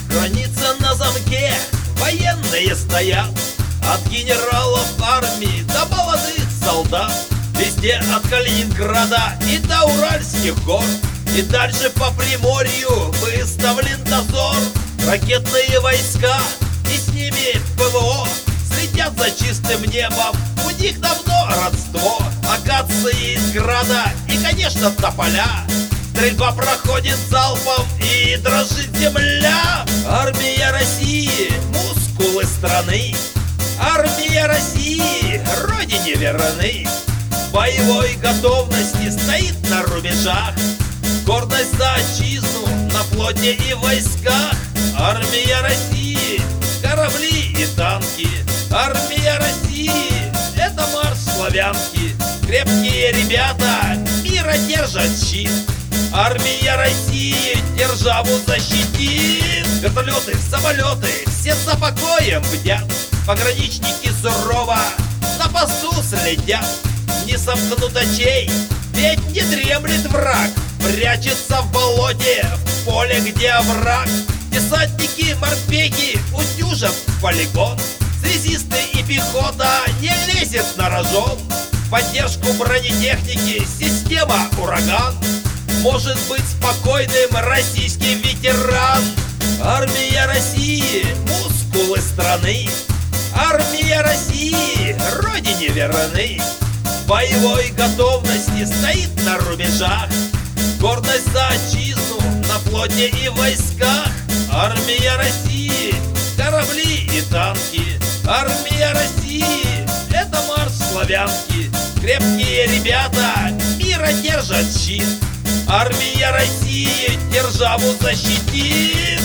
Граница на замке, военные стоят, от генералов армии до молодых солдат. Везде от Калининграда и до Уральских гор, и дальше по Приморью выставлен дозор. Ракетные войска и с ними ПВО следят за чистым небом, у них давно родство. Акации из града и, конечно, тополя. Стрельба проходит залпом и дрожит земля. Армия России, мускулы страны. Армия России, родине верны. В боевой готовности стоит на рубежах. Гордость за отчизну на флоте и войсках. Армия России, корабли и танки. Армия России, это марш славянки. Крепкие ребята мира держат щит. Армия России державу защитит. Вертолеты, самолеты, все за покоем бдят. Пограничники сурово на посту следят. Не сомкнут очей, ведь не дремлет враг. Прячется в болоте, в поле, где овраг. Десантники, морпехи утюжат полигон. Связисты и пехота не лезет на рожон. В поддержку бронетехники система «Ураган». Может быть спокойным российский ветеран. Армия России, мускулы страны. Армия России, родине верны. В боевой готовности стоит на рубежах. Гордость за отчизну на флоте и войсках. Армия России, корабли и танки. Армия России, это марш славянки. Крепкие ребята мира держат щит. Армия России державу защитит.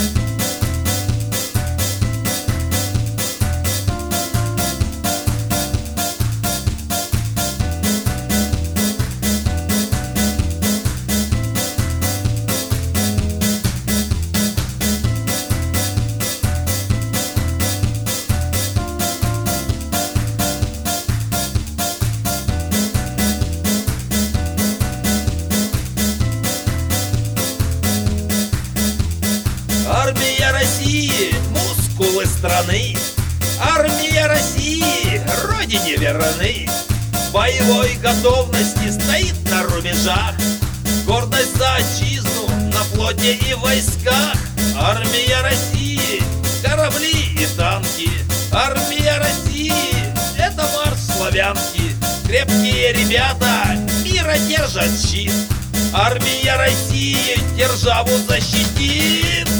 Армия России, мускулы страны. Армия России, родине верны. В боевой готовности стоит на рубежах. Гордость за отчизну на флоте и войсках. Армия России, корабли и танки. Армия России, это марш славянки. Крепкие ребята мира держат щит. Армия России державу защитит.